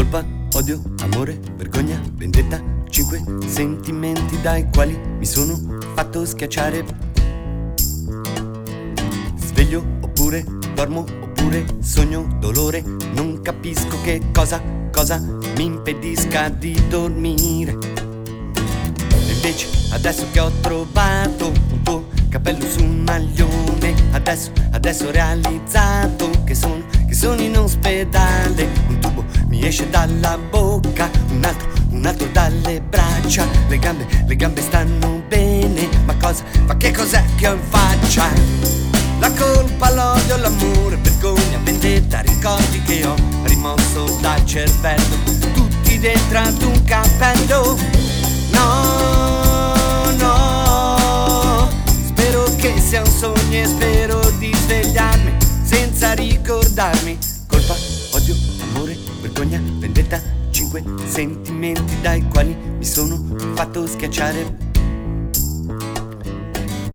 Colpa, odio, amore, vergogna, vendetta, 5 sentimenti dai quali mi sono fatto schiacciare. Sveglio oppure dormo oppure sogno dolore, non capisco che cosa mi impedisca di dormire. E invece adesso che ho trovato un tuo capello su un maglione, adesso ho realizzato che sono in ospedale. Un tubo mi esce dalla bocca, un altro dalle braccia. Le gambe stanno bene, ma che cos'è che ho in faccia? La colpa, l'odio, l'amore, vergogna, vendetta, ricordi che ho rimosso dal cervello, tutti dentro ad un cappello. No, spero che sia un sogno e spero di svegliarmi senza ricordarmi. Colpa, odio, amore, vergogna, vendetta, 5 sentimenti dai quali mi sono fatto schiacciare.